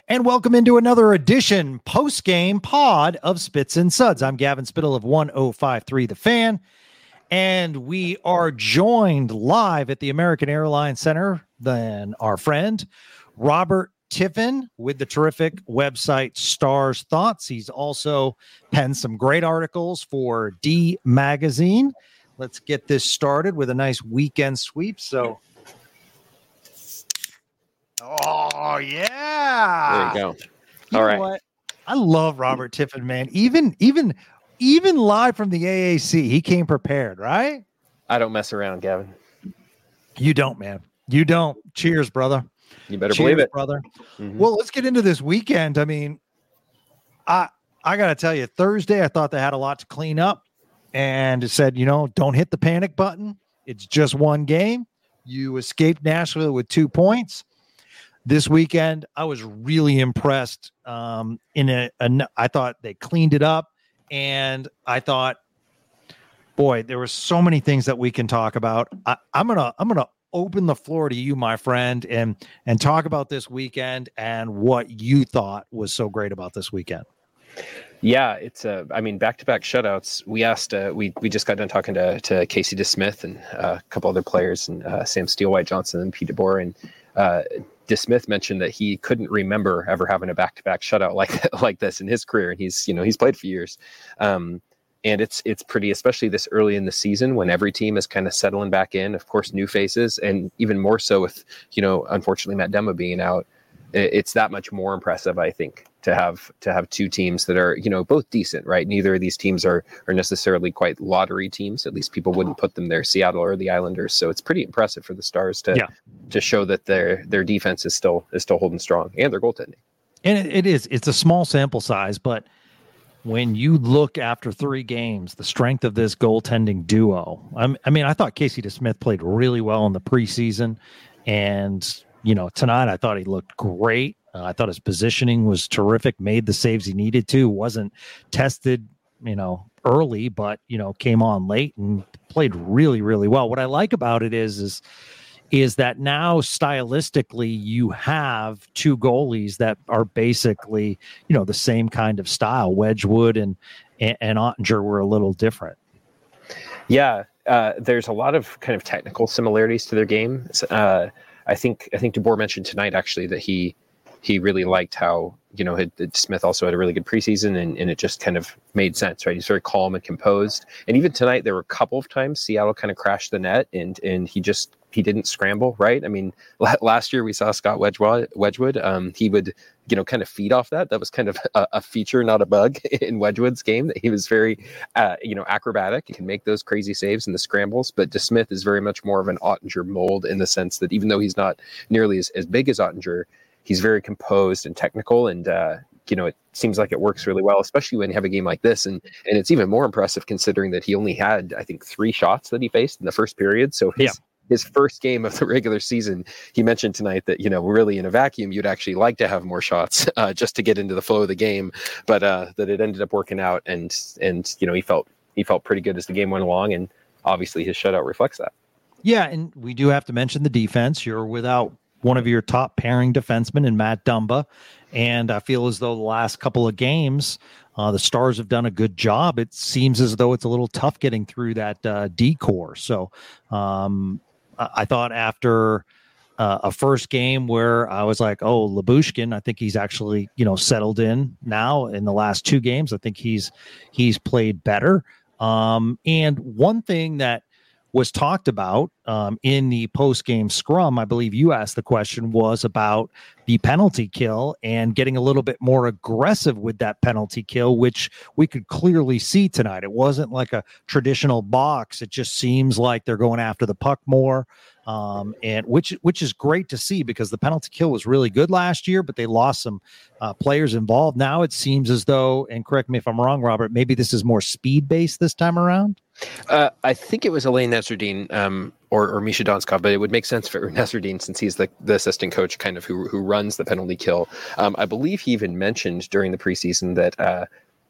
And welcome into another edition post-game pod of Spits and Suds. I'm Gavin Spittle of 105.3 The Fan, and we are joined live at the American Airlines Center by our friend Robert Tiffin with the terrific website Stars Thoughts. He's also penned some great articles for D Magazine. Let's get this started with a nice weekend sweep. Oh, yeah. There you go. You All know right. what? I love Robert Tiffin, man. Even live from the AAC, he came prepared, right? I don't mess around, Gavin. You don't, man. You don't. Cheers, brother. You better Cheers, believe it, brother. Mm-hmm. Well, let's get into this weekend. I mean, I got to tell you, Thursday, I thought they had a lot to clean up, and it said, don't hit the panic button. It's just one game. You escaped Nashville with 2 points. This weekend, I was really impressed. I thought they cleaned it up, and I thought, boy, there were so many things that we can talk about. I'm gonna open the floor to you, my friend, and talk about this weekend and what you thought was so great about this weekend. Yeah, it's back-to-back shutouts. We asked, we just got done talking to Casey DeSmith and a couple other players, and Sam Steele-White Johnson and Pete DeBoer, and DeSmith mentioned that he couldn't remember ever having a back-to-back shutout like this in his career, and he's played for years. And it's pretty, especially this early in the season when every team is kind of settling back in. Of course, new faces, and even more so with unfortunately Matt Demba being out. It's that much more impressive, I think, to have two teams that are both decent, right? Neither of these teams are necessarily quite lottery teams. At least people wouldn't put them there, Seattle or the Islanders. So it's pretty impressive for the Stars to show that their defense is still holding strong, and their goaltending. And it's a small sample size, but when you look after 3 games, the strength of this goaltending duo. I thought Casey DeSmith played really well in the preseason, and tonight I thought he looked great. I thought his positioning was terrific, made the saves he needed to, wasn't tested, early, but, came on late and played really, really well. What I like about it is that now stylistically you have 2 goalies that are basically, the same kind of style. Wedgwood and Ottinger were a little different. Yeah. There's a lot of kind of technical similarities to their game. I think DeBoer mentioned tonight actually that he really liked how Smith also had a really good preseason, and it just kind of made sense, right? He's very calm and composed, and even tonight there were a couple of times Seattle kind of crashed the net, and he didn't scramble, right? I mean, last year we saw Scott Wedgwood. He would kind of feed off that. That was kind of a feature, not a bug, in Wedgwood's game. That he was very acrobatic. He can make those crazy saves in the scrambles. But DeSmith is very much more of an Ottinger mold in the sense that even though he's not nearly as big as Ottinger, he's very composed and technical, and it seems like it works really well, especially when you have a game like this. And it's even more impressive considering that he only had, I think, 3 shots that he faced in the first period. So his first game of the regular season, he mentioned tonight that, really in a vacuum, you'd actually like to have more shots just to get into the flow of the game, but that it ended up working out, and he felt pretty good as the game went along, and obviously his shutout reflects that. Yeah, and we do have to mention the defense. You're without one of your top pairing defensemen in Matt Dumba, and I feel as though the last couple of games, the Stars have done a good job. It seems as though it's a little tough getting through that D-core. So I thought after a first game where I was like, oh, Lyubushkin, I think he's actually, settled in now in the last 2 games. I think he's played better. And one thing that was talked about in the post-game scrum, I believe you asked the question, was about the penalty kill and getting a little bit more aggressive with that penalty kill, which we could clearly see tonight. It wasn't like a traditional box. It just seems like they're going after the puck more. And which is great to see, because the penalty kill was really good last year, but they lost some players involved. Now it seems as though, and correct me if I'm wrong, Robert, maybe this is more speed based this time around. I think it was Elaine Neserdine or Misha Donskov, but it would make sense for Neserdine since he's the assistant coach kind of who runs the penalty kill. I believe he even mentioned during the preseason that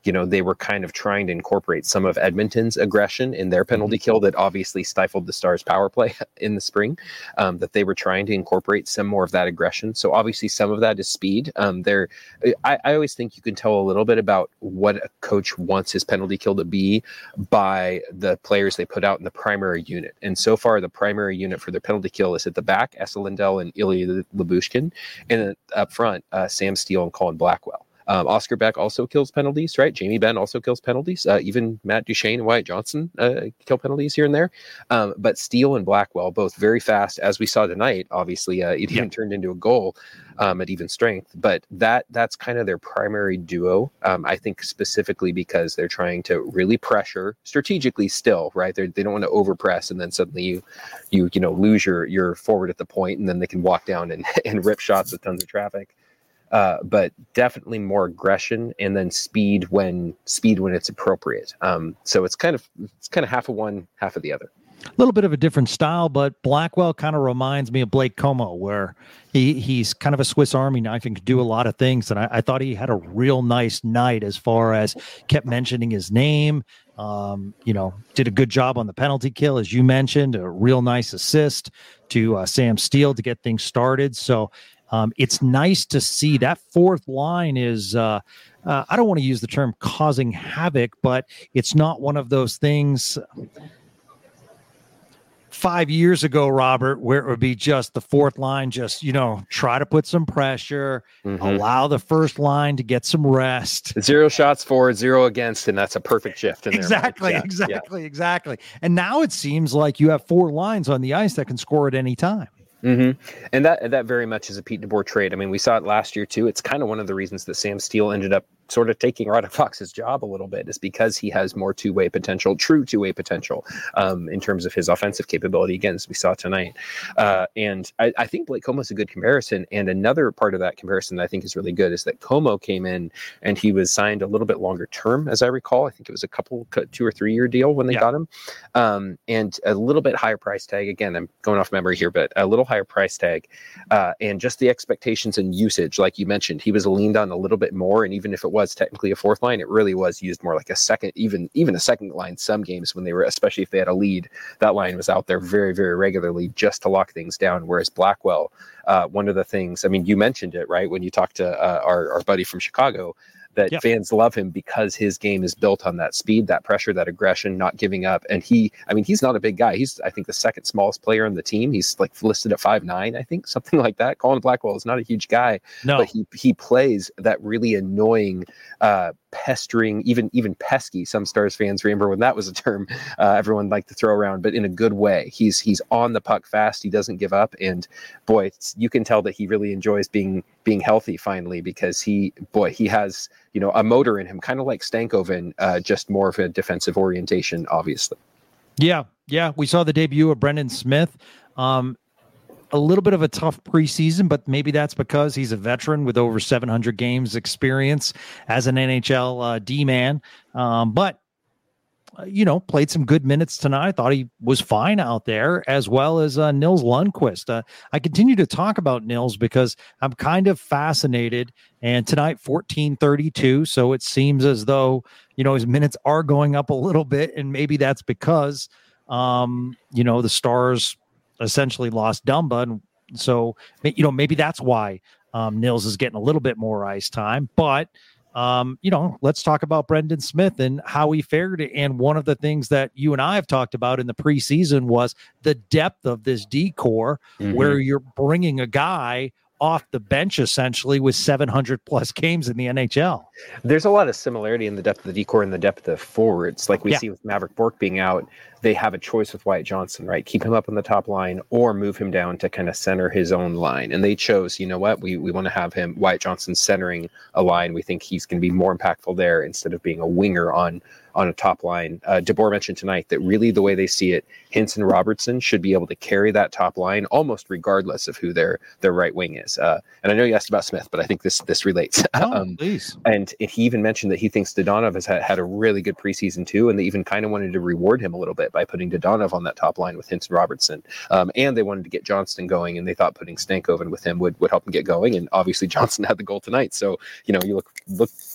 they were kind of trying to incorporate some of Edmonton's aggression in their penalty kill that obviously stifled the Stars' power play in the spring, that they were trying to incorporate some more of that aggression. So obviously some of that is speed. I always think you can tell a little bit about what a coach wants his penalty kill to be by the players they put out in the primary unit. And so far, the primary unit for their penalty kill is at the back, Esa Lindell and Ilya Lyubushkin, and then up front, Sam Steele and Colin Blackwell. Oscar Beck also kills penalties, right? Jamie Benn also kills penalties. Even Matt Duchene and Wyatt Johnson kill penalties here and there. But Steele and Blackwell, both very fast, as we saw tonight. Obviously, it even turned into a goal at even strength. But that's kind of their primary duo. I think specifically because they're trying to really pressure strategically still, right? They don't want to overpress and then suddenly you lose your forward at the point, and then they can walk down and rip shots with tons of traffic. But definitely more aggression and then speed when it's appropriate. So it's kind of half of one, half of the other. A little bit of a different style, but Blackwell kind of reminds me of Blake Como, where he's kind of a Swiss Army knife and can do a lot of things. And I thought he had a real nice night as far as kept mentioning his name. Did a good job on the penalty kill, as you mentioned, a real nice assist to Sam Steele to get things started. So it's nice to see that fourth line is, I don't want to use the term causing havoc, but it's not one of those things 5 years ago, Robert, where it would be just the fourth line, just, try to put some pressure, allow the first line to get some rest. 0 shots for, 0 against, and that's a perfect shift. Exactly. And now it seems like you have 4 lines on the ice that can score at any time. Mm-hmm. And that very much is a Pete DeBoer trade. I mean, we saw it last year too. It's kind of one of the reasons that Sam Steele ended up sort of taking Radek Fox's job a little bit, is because he has more true two-way potential in terms of his offensive capability, again, as we saw tonight. And I think Blake Como is a good comparison. And another part of that comparison that I think is really good is that Como came in and he was signed a little bit longer term, as I recall. I think it was a 2 or 3 year deal when they got him. And a little bit higher price tag. Again, I'm going off memory here, but a little higher price tag. And just the expectations and usage, like you mentioned, he was leaned on a little bit more. And even if it was technically a fourth line, it really was used more like a second, even a second line. Some games when they were, especially if they had a lead, that line was out there very, very regularly just to lock things down. Whereas Blackwell, one of the things, I mean, you mentioned it, right? When you talked to our buddy from Chicago, that fans love him because his game is built on that speed, that pressure, that aggression, not giving up. And he's not a big guy. He's, I think, the second smallest player on the team. He's like listed at 5'9", I think, something like that. Colin Blackwell is not a huge guy, but he plays that really annoying, pestering, even pesky. Some Stars fans remember when that was a term everyone liked to throw around, but in a good way. He's on the puck fast. He doesn't give up. And boy, you can tell that he really enjoys being healthy finally, because he has, a motor in him, kind of like Stankoven, just more of a defensive orientation, obviously. Yeah. We saw the debut of Brendan Smith. A little bit of a tough preseason, but maybe that's because he's a veteran with over 700 games experience as an NHL D-man. But played some good minutes tonight. I thought he was fine out there, as well as Nils Lundqvist. I continue to talk about Nils because I'm kind of fascinated. And tonight, 14:32. So it seems as though, his minutes are going up a little bit. And maybe that's because, the Stars essentially lost Dumba. And so, maybe that's why Nils is getting a little bit more ice time. But let's talk about Brendan Smith and how he fared. And one of the things that you and I have talked about in the preseason was the depth of this D-core, where you're bringing a guy off the bench essentially with 700 plus games in the NHL. There's a lot of similarity in the depth of the D-core and the depth of forwards. Like we see with Maverick Bourque being out, they have a choice with Wyatt Johnson, right? Keep him up on the top line or move him down to kind of center his own line. And they chose, we want to have Wyatt Johnson centering a line. We think he's going to be more impactful there instead of being a winger on a top line. DeBoer mentioned tonight that really the way they see it, Hintz and Robertson should be able to carry that top line almost regardless of who their right wing is. And I know you asked about Smith, but I think this relates. Please. And he even mentioned that he thinks Dodonov has had a really good preseason too, and they even kind of wanted to reward him a little bit by putting Dodonov on that top line with Hintz and Robertson. And they wanted to get Johnston going, and they thought putting Stankoven with him would help him get going. And obviously Johnston had the goal tonight. So, you look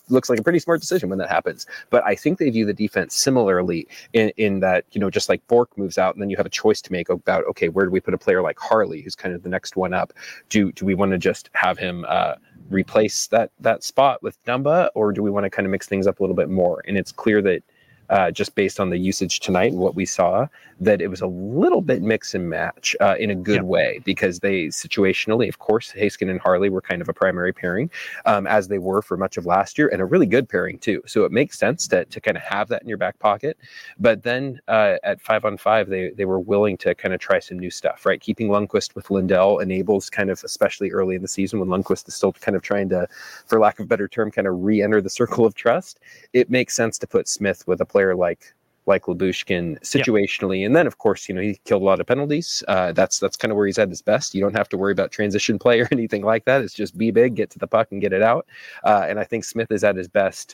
looks like a pretty smart decision when that happens. But I think they view the defense similarly in that, just like Bork moves out, and then you have a choice to make about, okay, where do we put a player like Harley, who's kind of the next one up? Do we want to just have him replace that spot with Dumba, or do we want to kind of mix things up a little bit more? And it's clear that just based on the usage tonight and what we saw, that it was a little bit mix and match in a good way, because they situationally, of course, Haskin and Harley were kind of a primary pairing, as they were for much of last year, and a really good pairing too. So it makes sense to kind of have that in your back pocket. But then at 5-on-5, they were willing to kind of try some new stuff, right? Keeping Lundqvist with Lindell enables kind of, especially early in the season when Lundqvist is still kind of trying to, for lack of a better term, kind of re-enter the circle of trust. It makes sense to put Smith with a player like Lyubushkin situationally. And then, of course, he killed a lot of penalties. That's kind of where he's at his best. You don't have to worry about transition play or anything like that. It's just be big, get to the puck, and get it out. And I think Smith is at his best.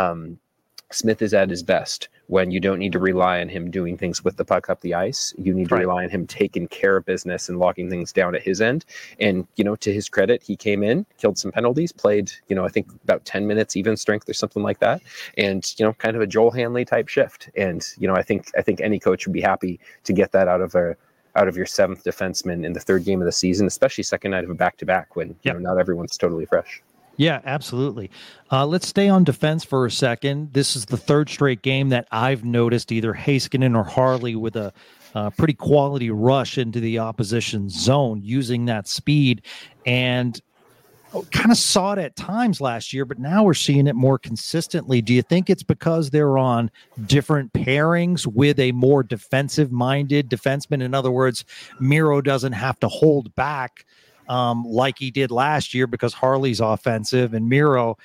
Smith is at his best when you don't need to rely on him doing things with the puck up the ice. You need to rely on him taking care of business and locking things down at his end. And, to his credit, he came in, killed some penalties, played, I think about 10 minutes even strength or something like that. And, kind of a Joel Hanley type shift. And, I think any coach would be happy to get that out of your seventh defenseman in the third game of the season, especially second night of a back-to-back when, not everyone's totally fresh. Yeah, absolutely. Let's stay on defense for a second. This is the third straight game that I've noticed either Heiskanen or Harley with a pretty quality rush into the opposition zone using that speed, and kind of saw it at times last year, but now we're seeing it more consistently. Do you think it's because they're on different pairings with a more defensive-minded defenseman? In other words, Miro doesn't have to hold back like he did last year because Harley's offensive and Miro,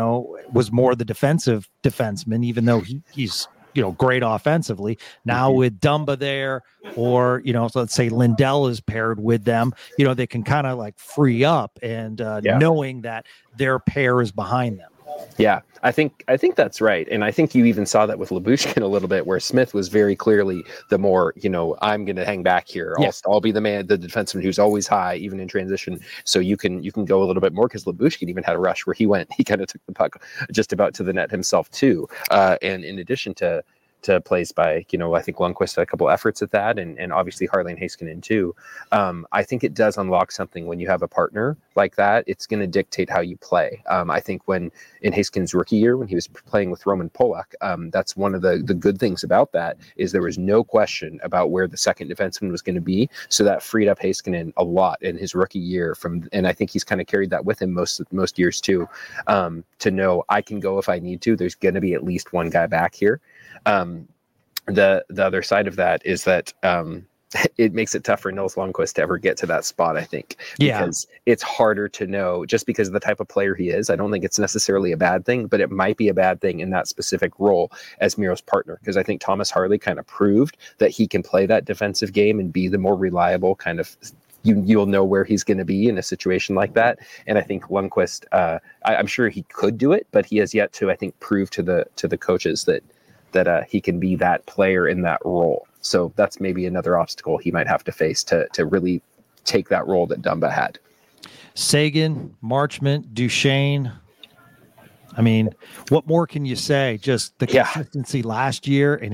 was more the defensive defenseman, even though he's, great offensively. Now with Dumba there, or, so let's say Lindell is paired with them, they can kind of like free up and knowing that their pair is behind them. Yeah, I think that's right. And I think you even saw that with Lyubushkin a little bit, where Smith was very clearly the more, I'm going to hang back here. I'll be the man, the defenseman who's always high, even in transition. So you can go a little bit more, because Lyubushkin even had a rush where he kind of took the puck just about to the net himself too. And in addition to plays by, I think Lundqvist had a couple efforts at that, and obviously Harley and Heiskanen too. I think it does unlock something when you have a partner like that. It's going to dictate how you play. I think when in Heiskanen's rookie year, when he was playing with Roman Polak, that's one of the good things about that is there was no question about where the second defenseman was going to be. So that freed up Heiskanen a lot in his rookie year and I think he's kind of carried that with him most years too, to know I can go if I need to. There's going to be at least one guy back here. The other side of that is that it makes it tough for Nils Lundqvist to ever get to that spot, I think, because it's harder to know just because of the type of player he is. I don't think it's necessarily a bad thing, but it might be a bad thing in that specific role as Miro's partner, because I think Thomas Harley kind of proved that he can play that defensive game and be the more reliable kind of. You'll know where he's going to be in a situation like that. And I think Lundqvist, I'm sure he could do it, but he has yet to, I think, prove to the coaches that he can be that player in that role. So that's maybe another obstacle he might have to face to really take that role that Dumba had. Seguin, Marchment, Duchesne. I mean, what more can you say? Just the consistency last year, and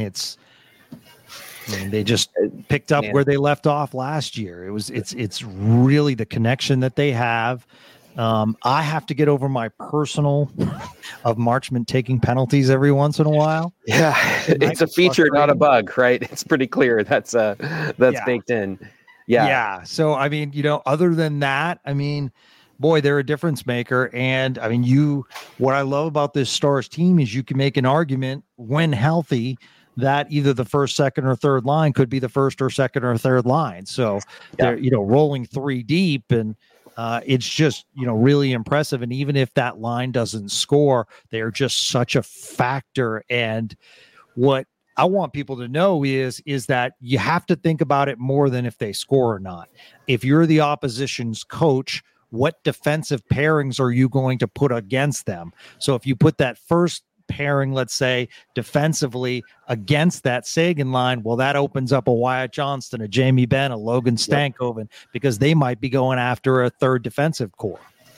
they just picked up where they left off last year. It's really the connection that they have. I have to get over my personal of Marchment taking penalties every once in a while. Yeah, it's a feature, not a bug, right? It's pretty clear that's baked in. Yeah. So, I mean, other than that, I mean, boy, they're a difference maker. And I mean, what I love about this Stars team is you can make an argument when healthy that either the first, second, or third line could be the first or second or third line. So they're, rolling three deep, and it's just, really impressive. And even if that line doesn't score, they're just such a factor. And what I want people to know is that you have to think about it more than if they score or not. If you're the opposition's coach, what defensive pairings are you going to put against them? So if you put that first pairing, let's say, defensively against that Seguin line, well, that opens up a Wyatt Johnston, a Jamie Benn, a Logan Stankoven, because they might be going after a third defensive core.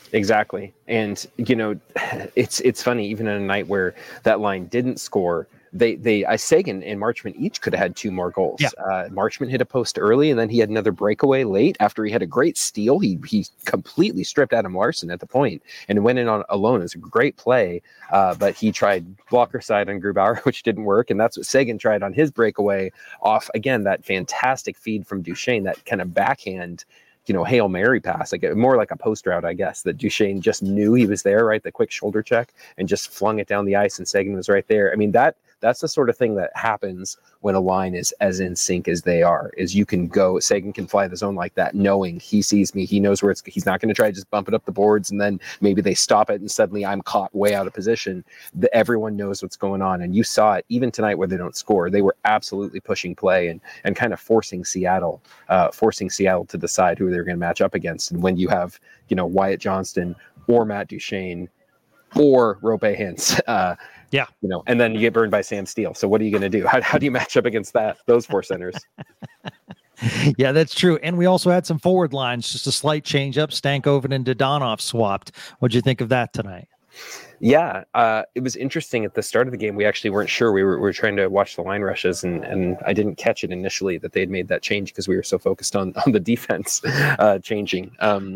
Exactly. And, it's funny, even on a night where that line didn't score, Sagan and Marchment each could have had two more goals. Yeah. Marchment hit a post early, and then he had another breakaway late after he had a great steal. He completely stripped Adam Larson at the point and went in on alone. It was a great play, but he tried blocker side on Grubauer, which didn't work, and that's what Sagan tried on his breakaway off, again, that fantastic feed from Duchesne, that kind of backhand Hail Mary pass, more like a post route, I guess, that Duchesne just knew he was there, right? The quick shoulder check and just flung it down the ice, and Sagan was right there. I mean, that's the sort of thing that happens when a line is as in sync as they are, is you can go, Sagan can fly the zone like that, knowing he sees me, he knows where he's not going to try to just bump it up the boards and then maybe they stop it and suddenly I'm caught way out of position. Everyone knows what's going on. And you saw it even tonight where they don't score. They were absolutely pushing play and kind of forcing Seattle to decide who they're going to match up against. And when you have, Wyatt Johnston or Matt Duchesne or Rope Hintz, and then you get burned by Sam Steele. So what are you going to do? How do you match up against those four centers? Yeah, that's true. And we also had some forward lines, just a slight change up. Stankoven and Dodonov swapped. What'd you think of that tonight? Yeah, it was interesting at the start of the game. We actually weren't sure. We were trying to watch the line rushes, and I didn't catch it initially that they'd made that change because we were so focused on the defense changing.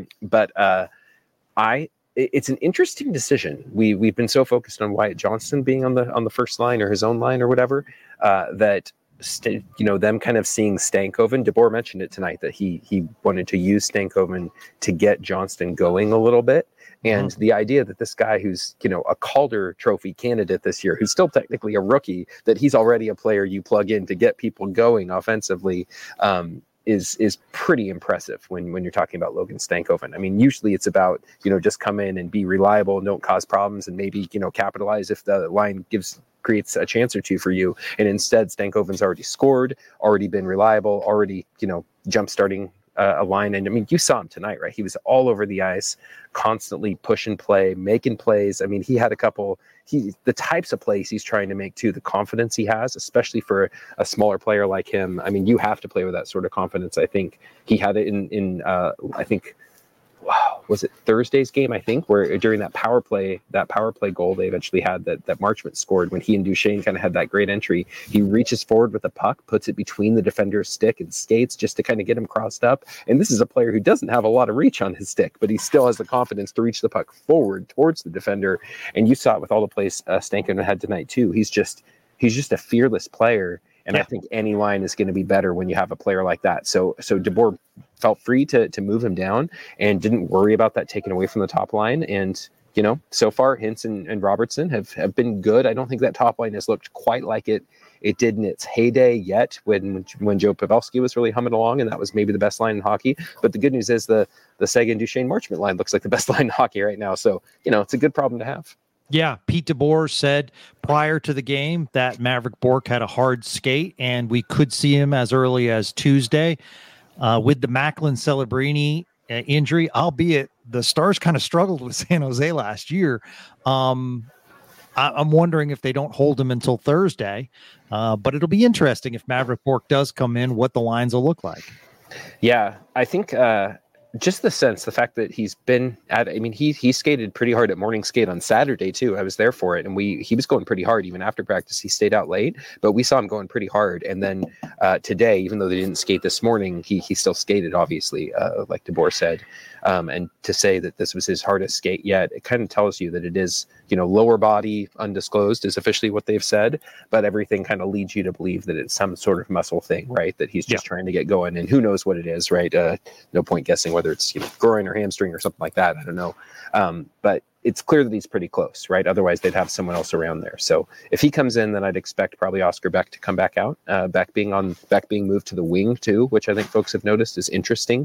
It's an interesting decision. We've been so focused on Wyatt Johnston being on the first line or his own line or whatever, that them kind of seeing Stankoven. DeBoer mentioned it tonight that he wanted to use Stankoven to get Johnston going a little bit. And the idea that this guy who's, a Calder Trophy candidate this year, who's still technically a rookie, that he's already a player you plug in to get people going offensively, is pretty impressive when you're talking about Logan Stankoven. I mean, usually it's about, just come in and be reliable and don't cause problems and maybe, capitalize if the line creates a chance or two for you. And instead, Stankoven's already scored, already been reliable, already, jump starting a line. And I mean, you saw him tonight, right? He was all over the ice, constantly pushing play, making plays. I mean, he had the types of plays he's trying to make too, the confidence he has, especially for a smaller player like him. I mean, you have to play with that sort of confidence. I think he had it in was it Thursday's game, I think, where during that power play goal they eventually had that Marchment scored when he and Duchesne kind of had that great entry. He reaches forward with the puck, puts it between the defender's stick and skates just to kind of get him crossed up. And this is a player who doesn't have a lot of reach on his stick, but he still has the confidence to reach the puck forward towards the defender. And you saw it with all the plays Stankoven had tonight too. He's just a fearless player. And I think any line is going to be better when you have a player like that. So DeBoer felt free to move him down and didn't worry about that taken away from the top line. And, so far Hintz and Robertson have been good. I don't think that top line has looked quite like it did in its heyday yet when Joe Pavelski was really humming along, and that was maybe the best line in hockey. But the good news is the Sagan Duchesne Marchment line looks like the best line in hockey right now. So, it's a good problem to have. Yeah, Pete DeBoer said prior to the game that Maverick Bourque had a hard skate, and we could see him as early as Tuesday. With the Macklin Celebrini injury, albeit the Stars kind of struggled with San Jose last year. I'm wondering if they don't hold him until Thursday, but it'll be interesting if Maverick Bourque does come in, what the lines will look like. Yeah, I think just the fact that he's been he skated pretty hard at morning skate on Saturday too. I was there for it, and he was going pretty hard even after practice. He stayed out late, but we saw him going pretty hard. And then today, even though they didn't skate this morning, he still skated, obviously, like DeBoer said. And to say that this was his hardest skate yet, it kind of tells you that it is, lower body undisclosed is officially what they've said, but everything kind of leads you to believe that it's some sort of muscle thing, right? That he's just trying to get going, and who knows what it is, right? No point guessing whether it's groin or hamstring or something like that. I don't know. But it's clear that he's pretty close, right? Otherwise they'd have someone else around there. So if he comes in, then I'd expect probably Oscar Beck to come back out, Beck being moved to the wing too, which I think folks have noticed is interesting.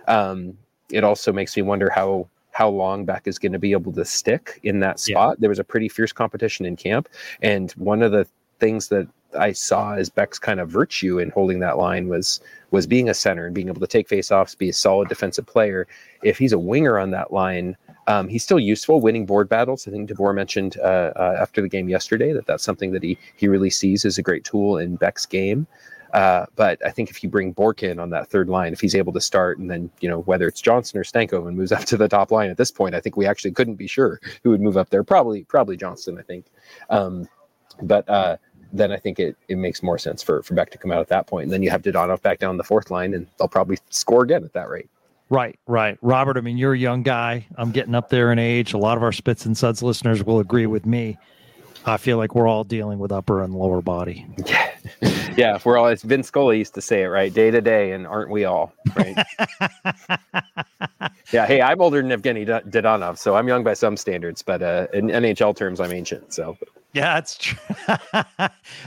It also makes me wonder how long Beck is going to be able to stick in that spot. There was a pretty fierce competition in camp, and one of the things that I saw as Beck's kind of virtue in holding that line was being a center and being able to take faceoffs, be a solid defensive player. If he's a winger on that line, he's still useful winning board battles. I think DeBoer mentioned after the game yesterday that's something that he really sees as a great tool in Beck's game. But I think if you bring Bourque in on that third line, if he's able to start, and then, whether it's Johnson or Stankoven moves up to the top line at this point, I think we actually couldn't be sure who would move up there. Probably Johnston, I think. But then I think it makes more sense for Beck to come out at that point. And then you have Dadonov back down the fourth line, and they'll probably score again at that rate. Right. Robert, I mean, you're a young guy. I'm getting up there in age. A lot of our Spits and Suds listeners will agree with me. I feel like we're all dealing with upper and lower body. Yeah. We're all, as Vin Scully used to say it, right? Day to day, and aren't we all? Right. Yeah. Hey, I'm older than Evgeny Dadonov, so I'm young by some standards, but in NHL terms, I'm ancient. So. Yeah, that's true.